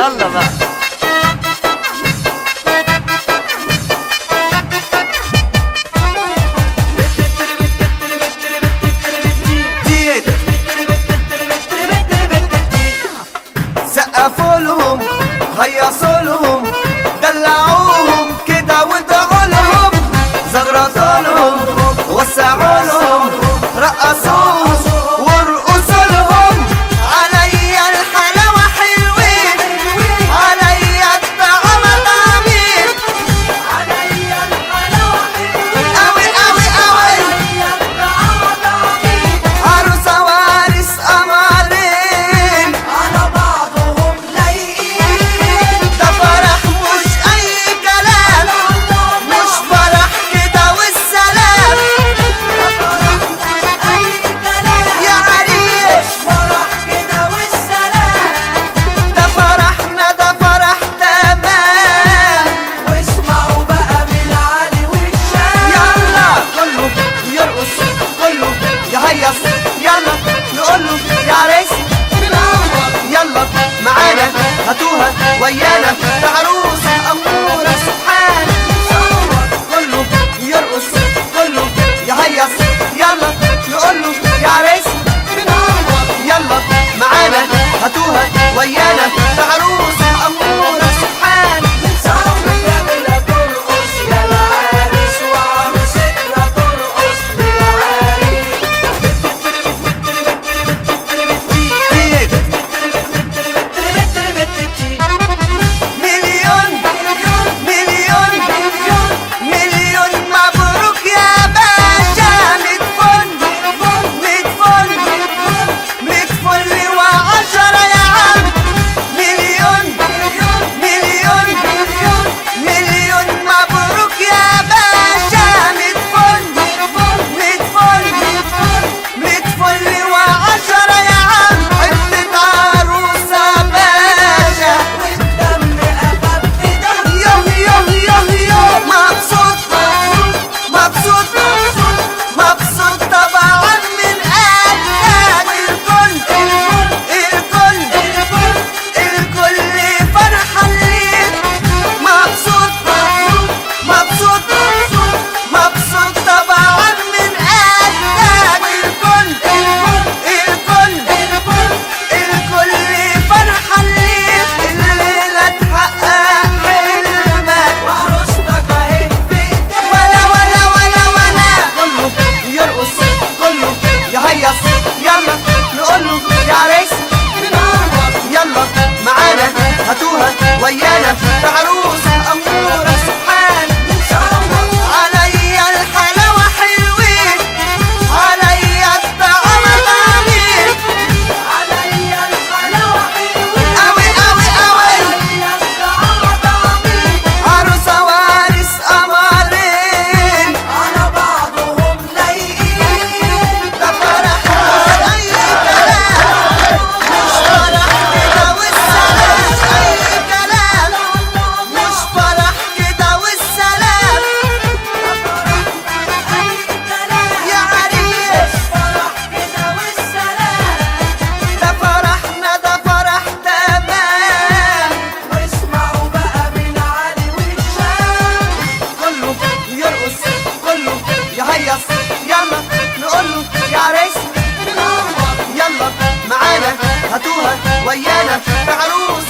يلا بقى. سقفوا لهم، هيصوا لهم، دلعوهم كده وادعوا لهم، زغرطوا لهم، وسعوا لهم، رقصوهم وارقصوا لهم. عليا الحلاوة حلوين، عليا الطعامة طعمين، عليا الحلاوة حلوين أوي أوي أوي، عليا الطعامة طعمين. عروسة وارث قمرين على بعضهم لايقين، ده فرح مش أي كلام، مش فرح كده والسلام، ده فرح مش أي كلام يا عريس، فرح كده والسلام، ده فرحنا ده فرح تمام. واسمعوا بقى من العالي والشام، يلا كله يرقص كله يهيص، يلا نقوله يا عريس منور، يلا معانا هاتوها ويانا، ده عروسة أمورة سبحان. كله يرقص كله يهيص، يلا نقوله يا عريس منور، يلا معانا هاتوها ويانا، ده عروسة أمورة سبحان. جميلة ترقص يا العريس، وعروستنا ترقص للعريس. مليون مليون مليون مبروك يا باشا، ميت فل ميت فل ميت فل وعشرة يا عم. مليون مليون مليون مبروك يا باشا، ميت فل ميت فل ميت فل وعشرة يا عم. حتة عروسة باشا والدم أخف دم، يوم يوم يوم يوم مبسوط مبسوط مبسوط طبعا من قلبك. الكل الكل فرحة ليك، مبسوط مبسوط مبسوط طبعا من قلبك. الكل فرحة ليك، الليلة تحقق حلمك، وعروستك اهي في ايديك. ولا كله يرقص كله يهيص، يلا نقوله يا عريس منور، يلا معانا هاتوها ويانا، ده عروسة أمورة سبحان. عليا الحلاوة حلوين، عليا الطعامة طعمين، عليا الحلاوة حلوين أوي أوي أوي، عليا الطعامة طعمين. عروسة وارث قمرين على بعضهم لايقين، ده فرح مش أي كلام، مش فرح كده والسلام، أي كلام مش فرح كده والسلام، ده فرح مش أي كلام يا عريس، فرح كده والسلام، ده فرحنا ده فرح تمام. واسمعوا بقى من العالي والشام، كله يرقص كله يهيص، يلا نقوله يا عريس منور، يلا معانا هاتوها ويانا، ده عروس